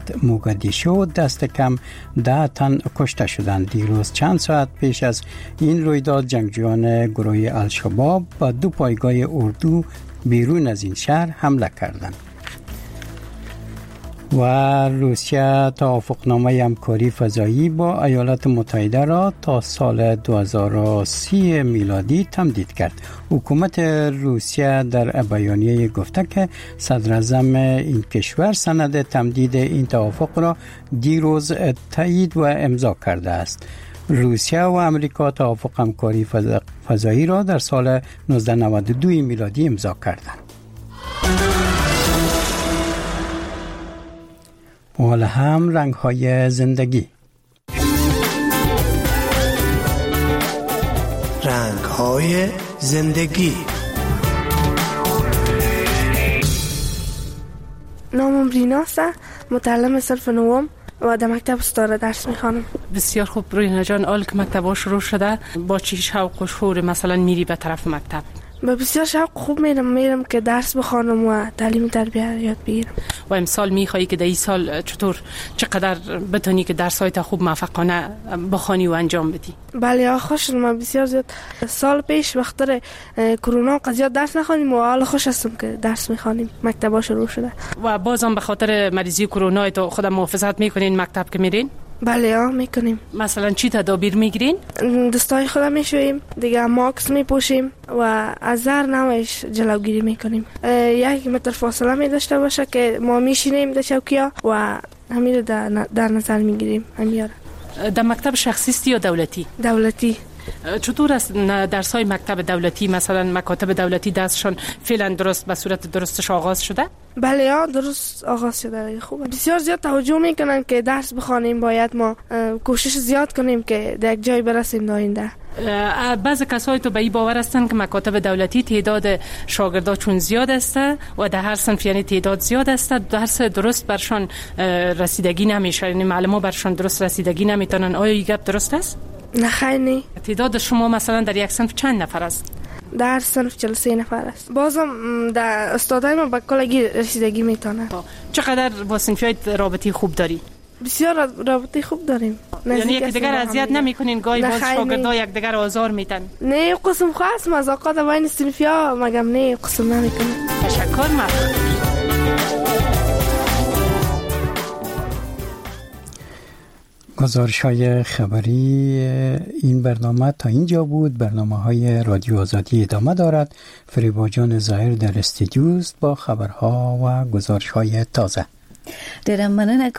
موگادیشو دست کم 10 تن کشته شدند. دیروز چند ساعت پیش از این رویداد جنگجویان گروه الشباب با 2 پایگاه اردو بیرون از این شهر حمله کردند. و روسیه توافقنامه همکاری فضایی با ایالات متحده را تا سال 2030 میلادی تمدید کرد. حکومت روسیه در بیانیه گفته که صدر اعظم این کشور سند تمدید این توافق را دیروز تایید و امضا کرده است. روسیه و امریکا توافق همکاری فضایی را در سال 1992 میلادی امضا کردند. حال هم رنگ‌های زندگی. رنگ‌های زندگی. نامم ریناست، متعلم صنف نوم و در مکتب استاد درس میخوانم. بسیار خوب رینا جان، حال که مکتب شروع شده با چه شوق و شور مثلا میری به طرف مکتب؟ با بسیار شوق خوب میرم که درس بخوانم و تعلیم تربیت یاد بگیرم. و امسال میخوایی که در این سال چقدر بتونی که درسایت خوب موفقانه بخوانی و انجام بدی؟ بله خوش من بسیار زیاد سال پیش وقت کرونا قضیه درس نخوانیم و حال خوش هستم که درس میخوانیم. مکتب شروع شده و بازم به خاطر مریضی کرونا تو خودم محافظت میکنین مکتب که میرین؟ بله میکنیم. مثلا چی تدابیر میگیرین؟ دستای خودم میشوییم دیگه، ماسک میپوشیم و از هر نوعش جلوگیری میکنیم. 1 متر فاصله می داشته باشه که ما میشینیم در چوکیا و همین رو در نظر میگیریم. همیاره. در مکتب شخصی است یا دولتی؟ دولتی. چطور است درسای مکتب دولتی، مثلا مکاتب دولتی دستشان فعلا درست به صورت درستش آغاز شده؟ بله درست آغاز شده. خوبه. بسیار زیاد توجه میکنن که درس بخوانیم. باید ما کوشش زیاد کنیم که در یک جای برسیم در آینده. بعضی کسایی تو به این باور هستن که مکاتب دولتی تعداد شاگردا چون زیاد است و در هر صنف یعنی تعداد زیاد است، درس درست برشان رسیدگی نمیشه، یعنی معلومات برشان درست رسیدگی نمیتونن. آیا این گپ درست است؟ نه خیلی. تعداد شما مثلا در یک صنف چند نفر است؟ در صنف 43 نفر است. بازم در استادای ما به کلگی رسیدگی میتونه. چقدر با صنفیات رابطه خوب داری؟ بسیار رابطه خوب داریم. یعنی یک دیگر اذیت نمیکنین؟ گاهی باز شاگردا یک دیگر آزار میتن؟ نه قسم خاص مذاقات بین صنفیا مگم نه قسم نمیکنه. تشکر. ممنون. گزارش‌های خبری این برنامه تا اینجا بود. برنامه‌های رادیو آزادی ادامه دارد. فریبا جان ظاهر در استودیو است با خبرها و گزارش‌های تازه. ډېره مننه